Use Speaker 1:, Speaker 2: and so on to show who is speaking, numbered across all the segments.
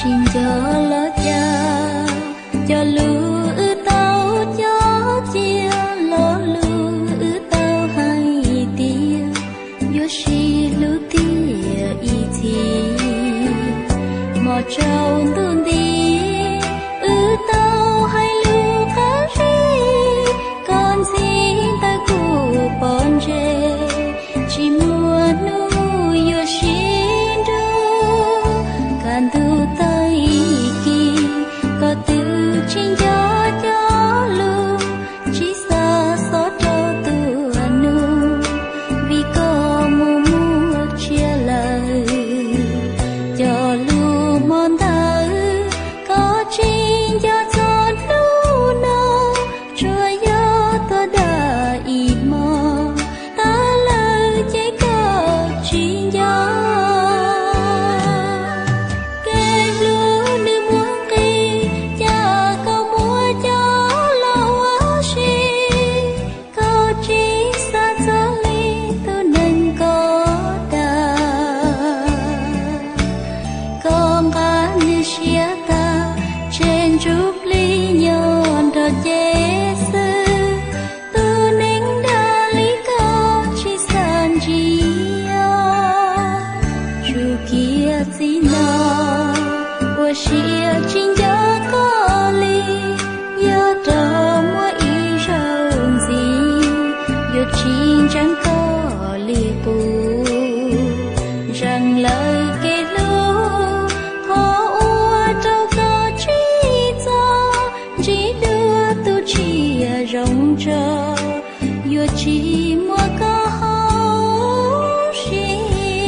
Speaker 1: xin cho lỡ cha cho lũ tao cho chia lỡ lũ tao hay tia yo si lũ tia y thi mò trâu tuôn đi tao hay lũ cá ri con xin ta cụ bon chê chỉ mua nuôi yo xin đâu can tu tay kỳ có tự trên cho lu chỉ xa xót cho tu anu vì có mua chia lời cho lu mòn ta có trên cho lu nào rồi yo ta đã ý mò ta lời chỉ có trên chúc ly nhon đợt Giêsu tu nính đa lý cao chỉ san chia chu kia chỉ nó của xia chính gió có ly nhớ trò mỗi ý rồng gì yêu chính chẳng có ly bù rằng lời kể lũ khó ua trâu có chỉ đưa tu chỉ rong cho yêu chỉ mua có hậu xin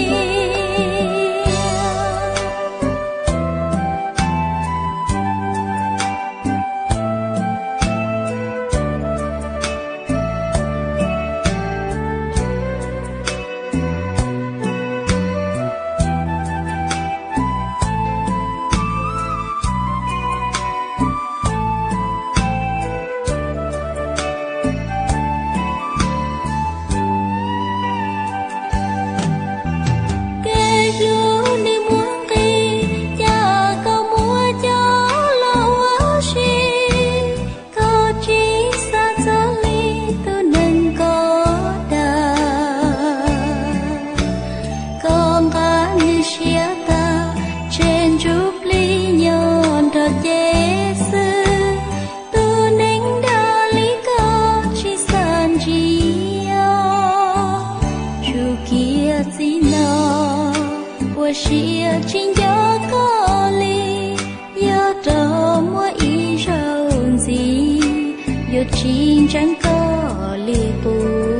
Speaker 1: chúc ly nhon đợt Giêsu tu nính đa lý cao chỉ san chia chu kia chỉ nó của xia chính gió có ly nhớ trò mỗi ý rồng gì yêu chính chẳng có ly bù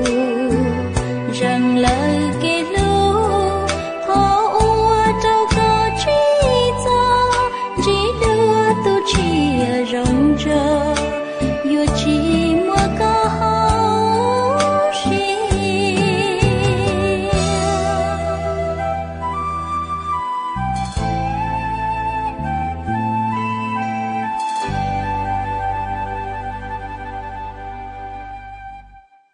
Speaker 1: rằng lời kể lũ họ ua trâu có chỉ đưa tu chỉ rong cho